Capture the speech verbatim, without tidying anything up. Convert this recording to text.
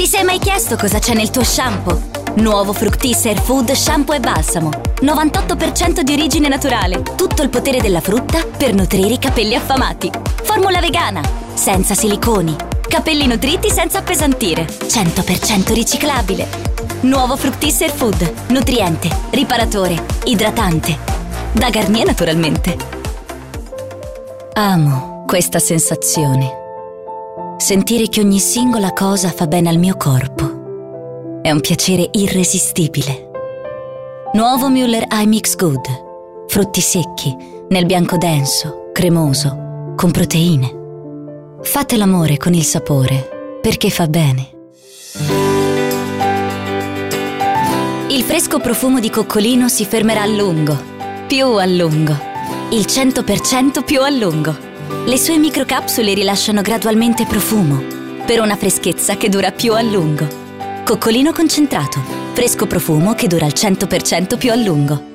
sei mai chiesto cosa c'è nel tuo shampoo? Nuovo Fructis Hair Food Shampoo e Balsamo. novantotto per cento di origine naturale. Tutto il potere della frutta per nutrire i capelli affamati. Formula vegana, senza siliconi. Capelli nutriti senza appesantire. cento per cento riciclabile. Nuovo Fructis Hair Food. Nutriente, riparatore, idratante. Da Garnier naturalmente. Amo questa sensazione. Sentire che ogni singola cosa fa bene al mio corpo. È un piacere irresistibile. Nuovo Müller iMix Good. Frutti secchi, nel bianco denso, cremoso, con proteine. Fate l'amore con il sapore, perché fa bene. Il fresco profumo di coccolino si fermerà a lungo, più a lungo. Il cento per cento più a lungo. Le sue microcapsule rilasciano gradualmente profumo, per una freschezza che dura più a lungo. Coccolino concentrato, fresco profumo che dura il cento per cento più a lungo.